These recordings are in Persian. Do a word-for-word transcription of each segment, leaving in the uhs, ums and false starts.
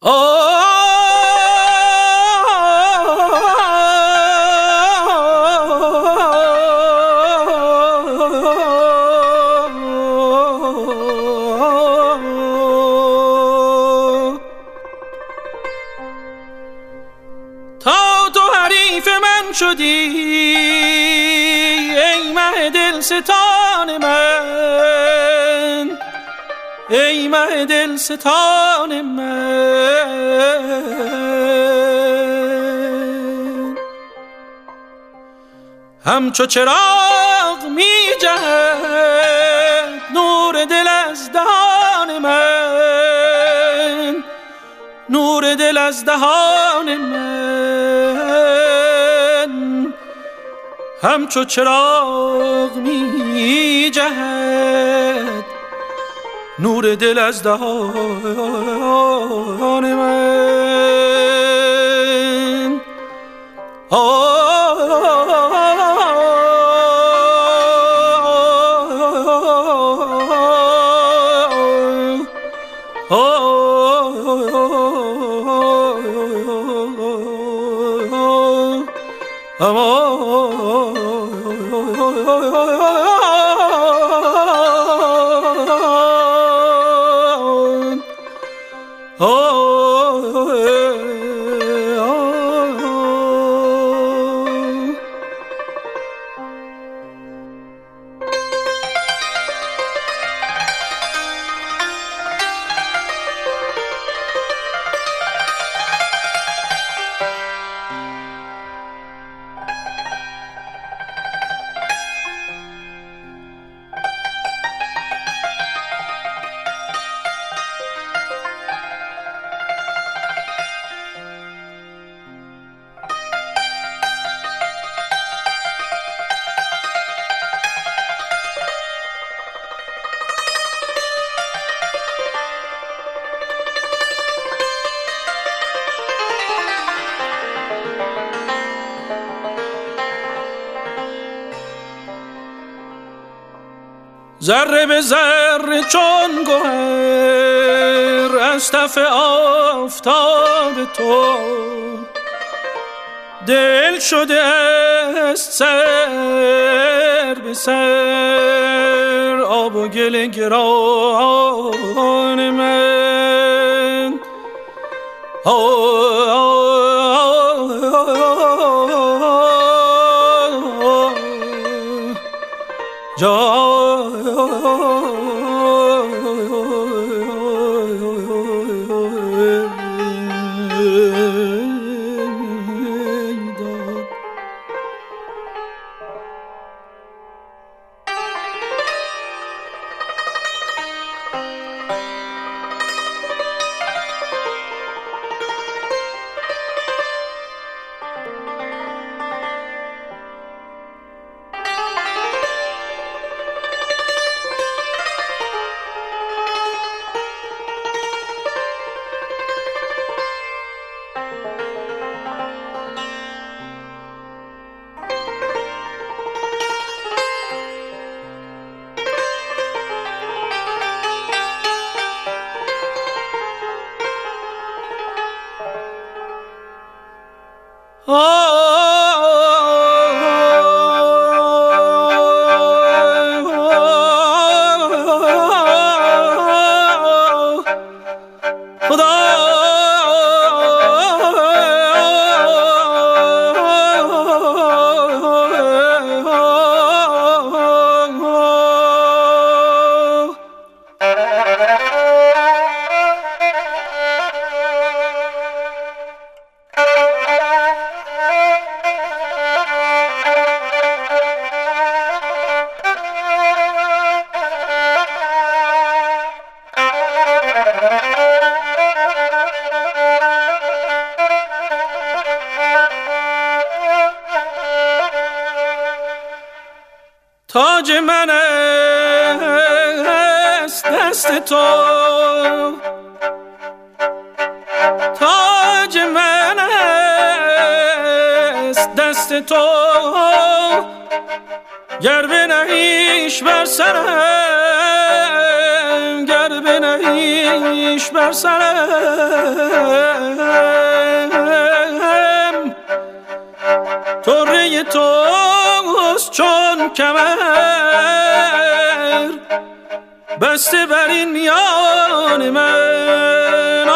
تا تو حریف من شدی ای مه دل ستان من، ای مه دل ستان من، همچو چراغ می جهد نور دل از دهان من، نور دل از دهان من، همچو چراغ می جهد نور دل از دهان من. آه ذره به ذره چون گوهر از تف آفتاب تو دل شده است سر به سر آب و گل گران من. جا تاج من است دست تو، تاج من است دست تو، گر بنهیش بر سرم، گر بنهیش بهش بر سرم، طره توست چون کمر بسته بر این میان من.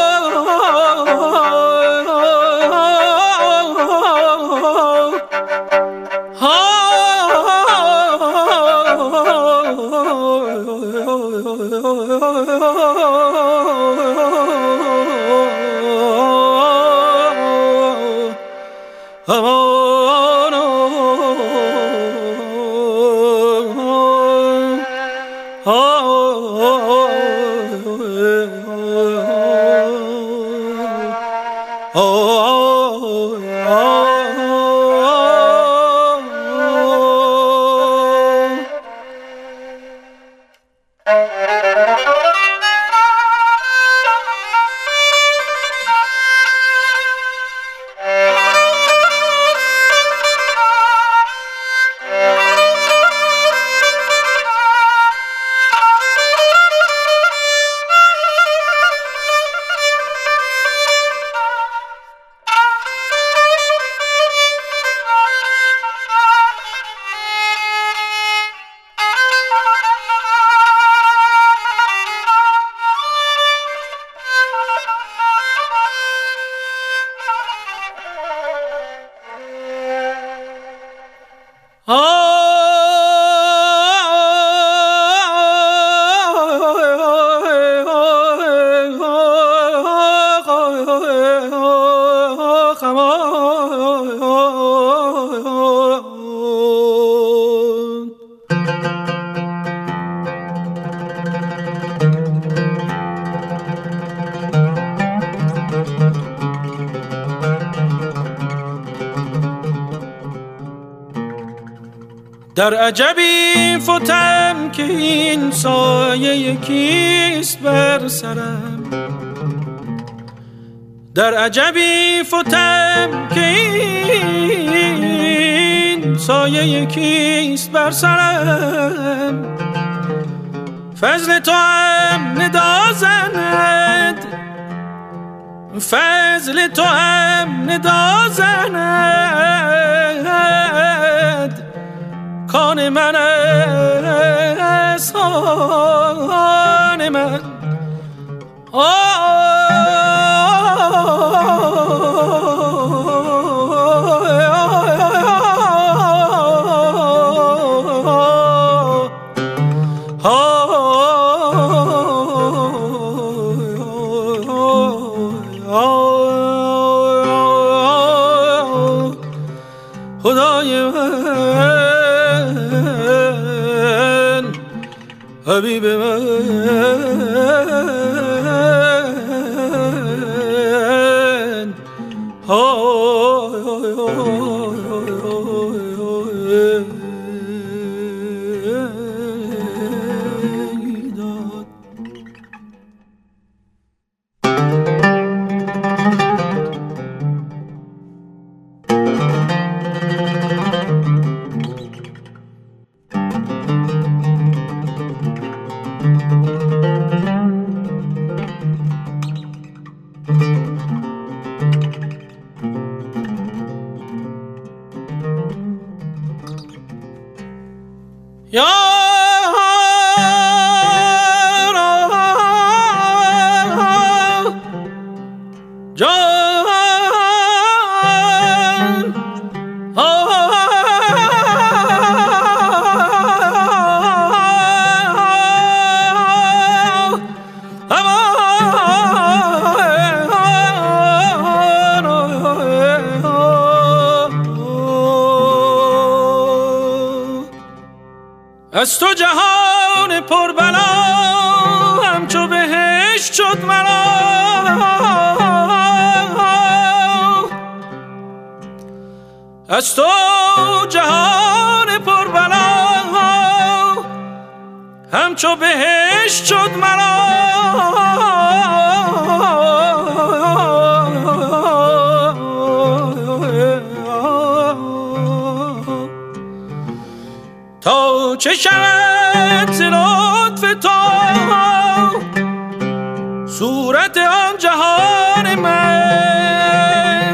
در عجبی فتم که این سایه یکیست بر سرم، در عجبی فتم که این سایه یکیست بر سرم. فضل تو هم ندا زند، فضل تو هم ندا زند، کان من است آن من. خدای من، حبیب من، یا از تو جهان پر بلا همچو بهشت شد مرا، از تو جهان پر بلا همچو بهشت شد مرا. تا چه شود ز لطف تو صورت آن جهان من.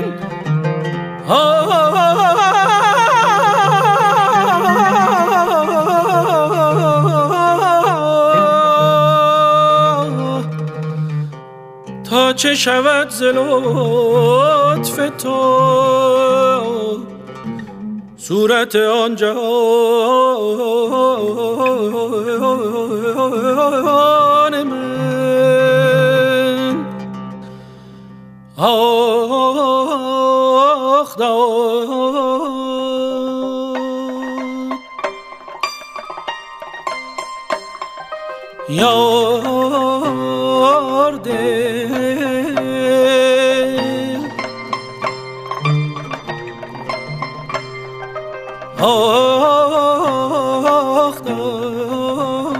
تا چه شود ز لطف تو صورت آن جهان من. آخ داد یار دل آخ داد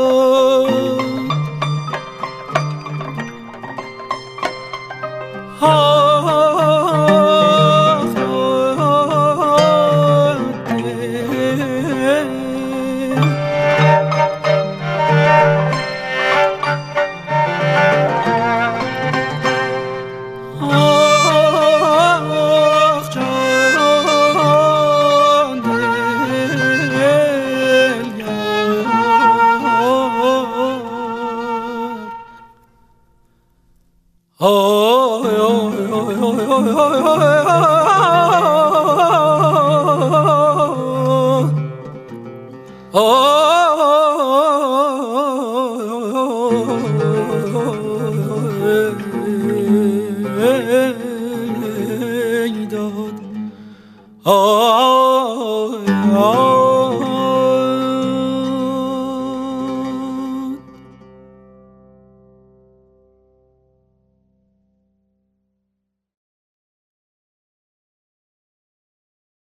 آخ داد Oh